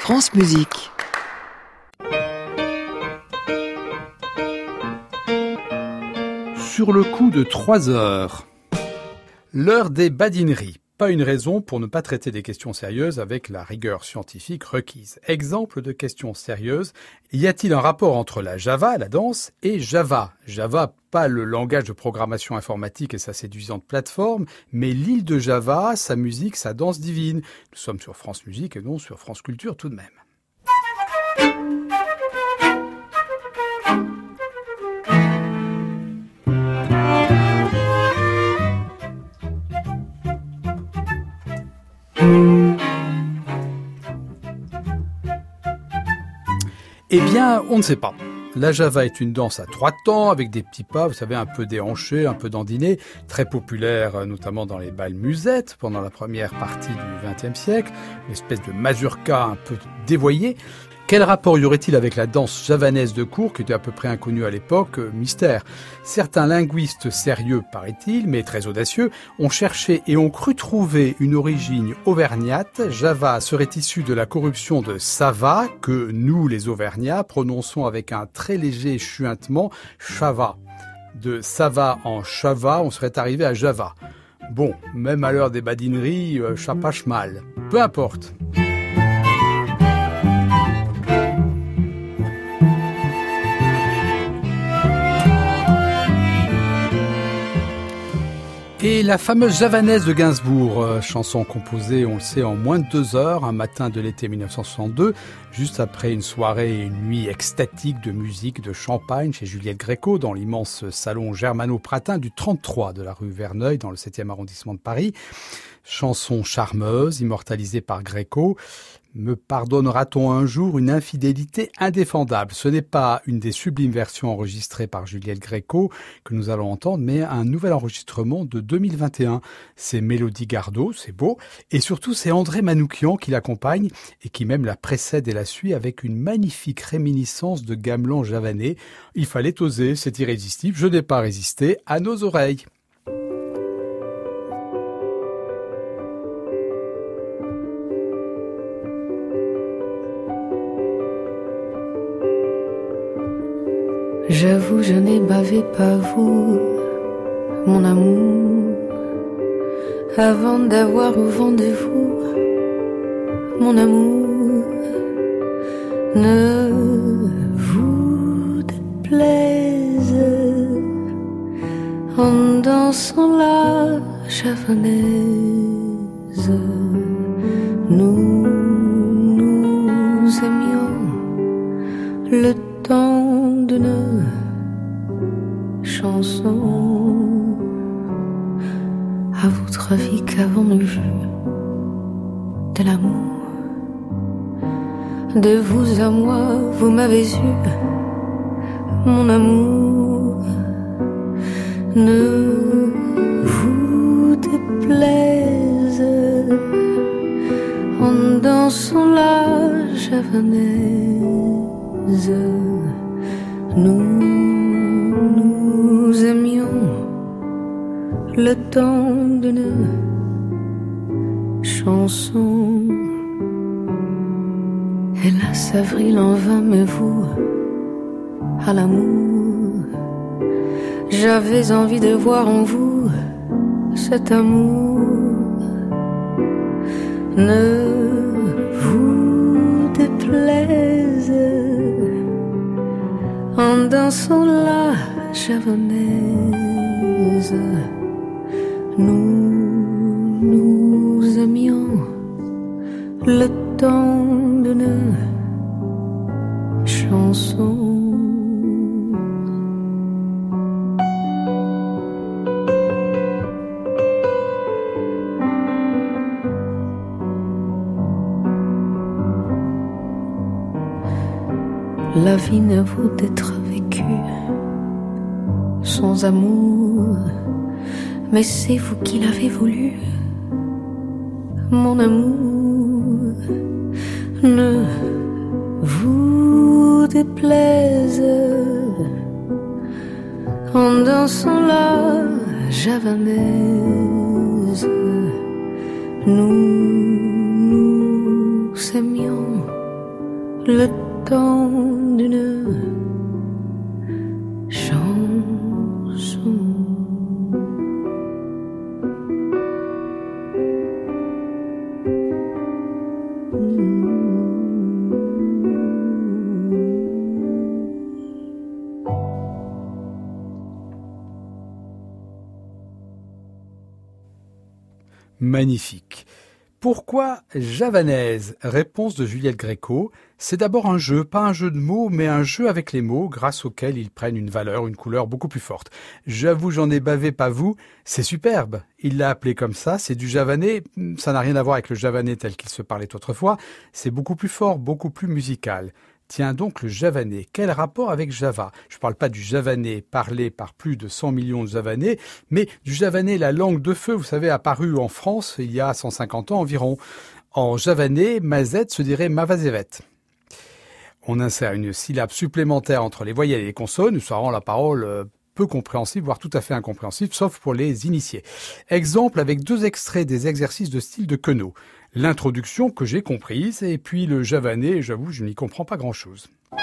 France Musique. Sur le coup de 3 heures, l'heure des badineries. Pas une raison pour ne pas traiter des questions sérieuses avec la rigueur scientifique requise. Exemple de questions sérieuses, y a-t-il un rapport entre la Java, la danse, et Java? Java, pas le langage de programmation informatique et sa séduisante plateforme, mais l'île de Java, sa musique, sa danse divine. Nous sommes sur France Musique et non sur France Culture tout de même. Eh bien, on ne sait pas. La Java est une danse à 3 temps, avec des petits pas, vous savez, un peu déhanchés, un peu dandinés, très populaire notamment dans les bals musettes pendant la première partie du XXe siècle, une espèce de mazurka un peu dévoyée. Quel rapport y aurait-il avec la danse javanaise de cour, qui était à peu près inconnue à l'époque? Mystère. Certains linguistes sérieux, paraît-il, mais très audacieux, ont cherché et ont cru trouver une origine auvergnate. Java serait issu de la corruption de Sava, que nous, les Auvergnats, prononçons avec un très léger chuintement, Chava. De Sava en Chava, on serait arrivé à Java. Bon, même à l'heure des badineries, chapache mal. Peu importe. Et la fameuse javanaise de Gainsbourg, chanson composée, on le sait, en moins de 2 heures, un matin de l'été 1962, juste après une soirée et une nuit extatique de musique, de champagne chez Juliette Gréco, dans l'immense salon Germano-Pratin du 33 de la rue Verneuil, dans le 7e arrondissement de Paris. Chanson charmeuse, immortalisée par Gréco. Me pardonnera-t-on un jour une infidélité indéfendable? Ce n'est pas une des sublimes versions enregistrées par Juliette Gréco que nous allons entendre, mais un nouvel enregistrement de 2021. C'est Mélodie Gardot, c'est beau, et surtout c'est André Manoukian qui l'accompagne et qui même la précède et la suit avec une magnifique réminiscence de gamelan javanais. Il fallait oser, c'est irrésistible, je n'ai pas résisté à nos oreilles. J'avoue, je n'ai bavé pas vous, mon amour, avant d'avoir au vent de vous, mon amour. Ne vous déplaise en dansant la javanaise. Nous aimions le temps d'une chanson. À votre avis, qu'avons-nous vu de l'amour? De vous à moi, vous m'avez eu, mon amour. Ne vous déplaise en dansant la javanaise. Nous aimions le temps d'une chanson. Hélas, avril en vain, mais vous, à l'amour, j'avais envie de voir en vous cet amour. Ne vous déplaise en dansant la javanaise. Nous aimions le temps d'une chanson. La vie ne vaut d'être vécue sans amour, mais c'est vous qui l'avez voulu, mon amour. Ne vous déplaise en dansant la javanaise. Nous aimions le temps d'une chanson. Magnifique. Pourquoi javanaise? Réponse de Juliette Gréco. C'est d'abord un jeu, pas un jeu de mots, mais un jeu avec les mots grâce auquel ils prennent une valeur, une couleur beaucoup plus forte. J'avoue, j'en ai bavé, pas vous. C'est superbe. Il l'a appelé comme ça, c'est du javanais. Ça n'a rien à voir avec le javanais tel qu'il se parlait autrefois. C'est beaucoup plus fort, beaucoup plus musical. Tiens donc le javanais. Quel rapport avec Java? Je ne parle pas du javanais parlé par plus de 100 millions de javanais, mais du javanais, la langue de feu, vous savez, apparue en France il y a 150 ans environ. En javanais, mazette se dirait mavazevet. On insère une syllabe supplémentaire entre les voyelles et les consonnes, ça rend la parole peu compréhensible, voire tout à fait incompréhensible, sauf pour les initiés. Exemple avec 2 extraits des exercices de style de Queneau. L'introduction que j'ai comprise, et puis le javanais, j'avoue, je n'y comprends pas grand-chose.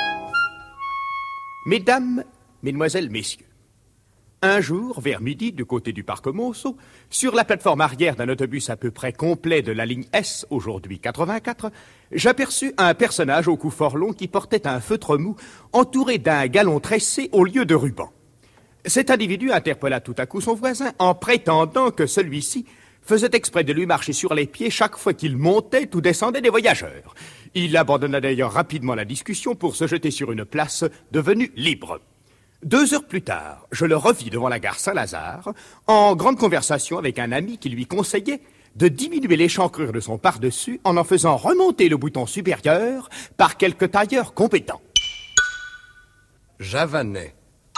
Mesdames, mesdemoiselles, messieurs, un jour, vers midi, du côté du parc Monceau, sur la plateforme arrière d'un autobus à peu près complet de la ligne S, aujourd'hui 84, j'aperçus un personnage au cou fort long qui portait un feutre mou entouré d'un galon tressé au lieu de ruban. Cet individu interpella tout à coup son voisin en prétendant que celui-ci faisait exprès de lui marcher sur les pieds chaque fois qu'il montait ou descendait des voyageurs. Il abandonna d'ailleurs rapidement la discussion pour se jeter sur une place devenue libre. 2 heures plus tard, je le revis devant la gare Saint-Lazare, en grande conversation avec un ami qui lui conseillait de diminuer l'échancrure de son pardessus en faisant remonter le bouton supérieur par quelques tailleurs compétents. Javanais.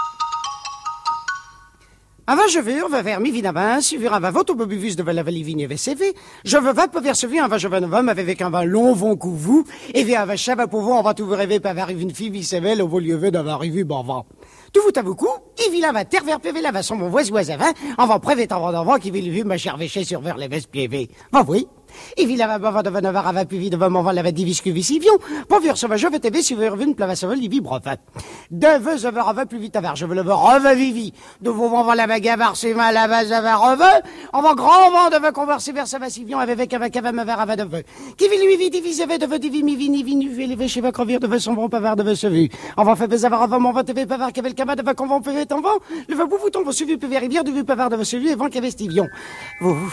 Ava je va vers mi vinavan, suivre ava voto bobivus de la valivigne VCV, je veux va pour vers celui ava je va avec un vin long vent couvu, et via ava chava pour vous, on va tout vous rêver pas arriver une fille vicevel au lieu d'avoir arrivé bavant. Tout vous à beaucoup, et vila va terre vers PV la va son mon voisin vin, on va prévet en d'avant qui vil vu ma chère véché sur vers les vestes PV. Va oui. Et vila va bava de vanavar ava plus vite devant mon vent la va diviscu visivion, pour vers ce va je vais TV si vous revenez plava savel il vibre enfin. De veux je va plus vite avoir, je veux le ver reva vivi, de vous vont la bagavar c'est mal la base va reva, on va grand vent de va converser vers sa vassivion avec un me ver ava de veu. Qui vil lui vit divise de veu divi mi vini vini vu les chez va crevir de veu son bon pavard de veu se vu. On va faire avoir avant mon vent TV pavard qu'avec le cama de va qu'on va peut en vent, le va bouton va suivi peut rivière de vue pavard de veu se vu et vent qu'avec stivion. Vous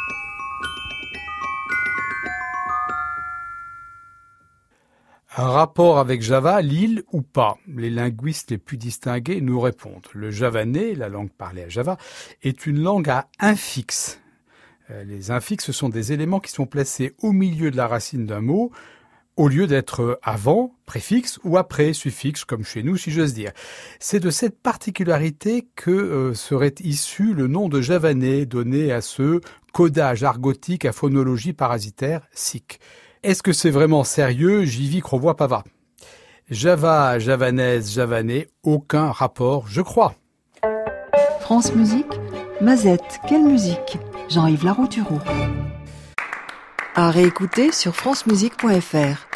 Un rapport avec Java, l'île ou pas? Les linguistes les plus distingués nous répondent. Le javanais, la langue parlée à Java, est une langue à infixes. Les infixes sont des éléments qui sont placés au milieu de la racine d'un mot, au lieu d'être avant, préfixe, ou après, suffixe, comme chez nous, si j'ose dire. C'est de cette particularité que serait issu le nom de javanais donné à ce codage argotique à phonologie parasitaire SIC. Est-ce que c'est vraiment sérieux? J'y vis Crovois Pava. Java, javanaise, javanais, aucun rapport, je crois. France Musique, Mazette, quelle musique? Jean-Yves Laroutureau. À réécouter sur francemusique.fr.